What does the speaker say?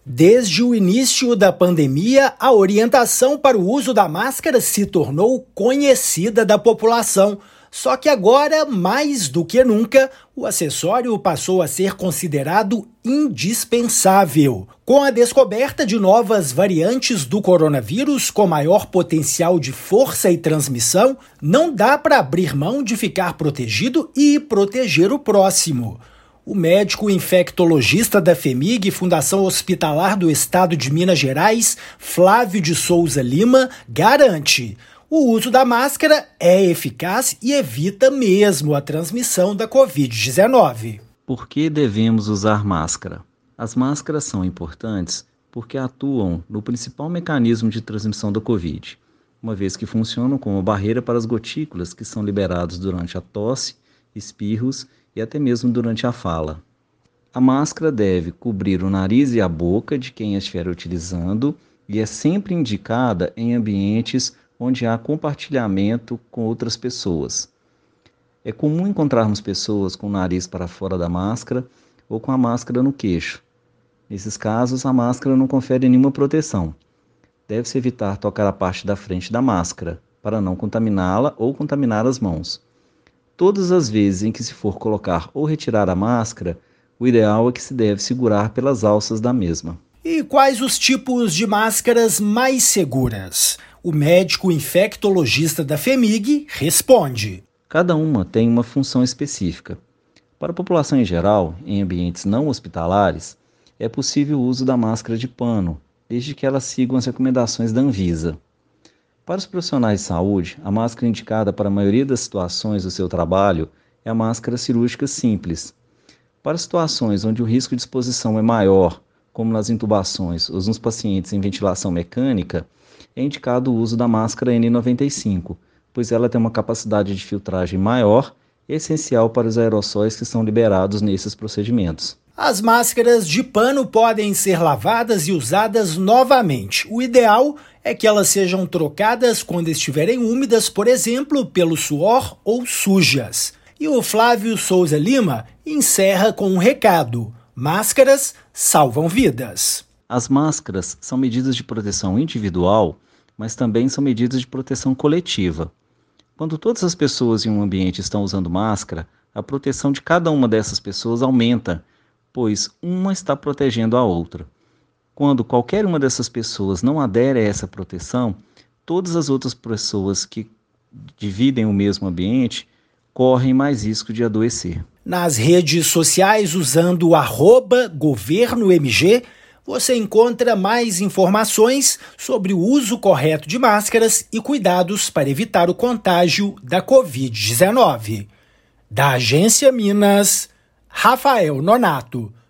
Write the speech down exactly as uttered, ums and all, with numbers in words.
Desde o início da pandemia, a orientação para o uso da máscara se tornou conhecida da população. Só que agora, mais do que nunca, o acessório passou a ser considerado indispensável. Com a descoberta de novas variantes do coronavírus com maior potencial de força e transmissão, não dá para abrir mão de ficar protegido e proteger o próximo. O médico infectologista da FHEMIG, Fundação Hospitalar do Estado de Minas Gerais, Flávio de Souza Lima, garante: o uso da máscara é eficaz e evita mesmo a transmissão da covid dezenove. Por que devemos usar máscara? As máscaras são importantes porque atuam no principal mecanismo de transmissão da Covid, uma vez que funcionam como barreira para as gotículas que são liberadas durante a tosse, espirros e até mesmo durante a fala. A máscara deve cobrir o nariz e a boca de quem a estiver utilizando e é sempre indicada em ambientes onde há compartilhamento com outras pessoas. É comum encontrarmos pessoas com o nariz para fora da máscara ou com a máscara no queixo. Nesses casos, a máscara não confere nenhuma proteção. Deve-se evitar tocar a parte da frente da máscara, para não contaminá-la ou contaminar as mãos. Todas as vezes em que se for colocar ou retirar a máscara, o ideal é que se deve segurar pelas alças da mesma. E quais os tipos de máscaras mais seguras? O médico infectologista da FHEMIG responde: cada uma tem uma função específica. Para a população em geral, em ambientes não hospitalares, é possível o uso da máscara de pano, desde que elas sigam as recomendações da Anvisa. Para os profissionais de saúde, a máscara indicada para a maioria das situações do seu trabalho é a máscara cirúrgica simples. Para situações onde o risco de exposição é maior, como nas intubações ou nos pacientes em ventilação mecânica, é indicado o uso da máscara N noventa e cinco, pois ela tem uma capacidade de filtragem maior e essencial para os aerossóis que são liberados nesses procedimentos. As máscaras de pano podem ser lavadas e usadas novamente. O ideal é que elas sejam trocadas quando estiverem úmidas, por exemplo, pelo suor ou sujas. E o Flávio Souza Lima encerra com um recado: máscaras salvam vidas. As máscaras são medidas de proteção individual, mas também são medidas de proteção coletiva. Quando todas as pessoas em um ambiente estão usando máscara, a proteção de cada uma dessas pessoas aumenta, pois uma está protegendo a outra. Quando qualquer uma dessas pessoas não adere a essa proteção, todas as outras pessoas que dividem o mesmo ambiente correm mais risco de adoecer. Nas redes sociais, usando o arroba governomg, você encontra mais informações sobre o uso correto de máscaras e cuidados para evitar o contágio da covid dezenove. Da Agência Minas, Rafael Nonato.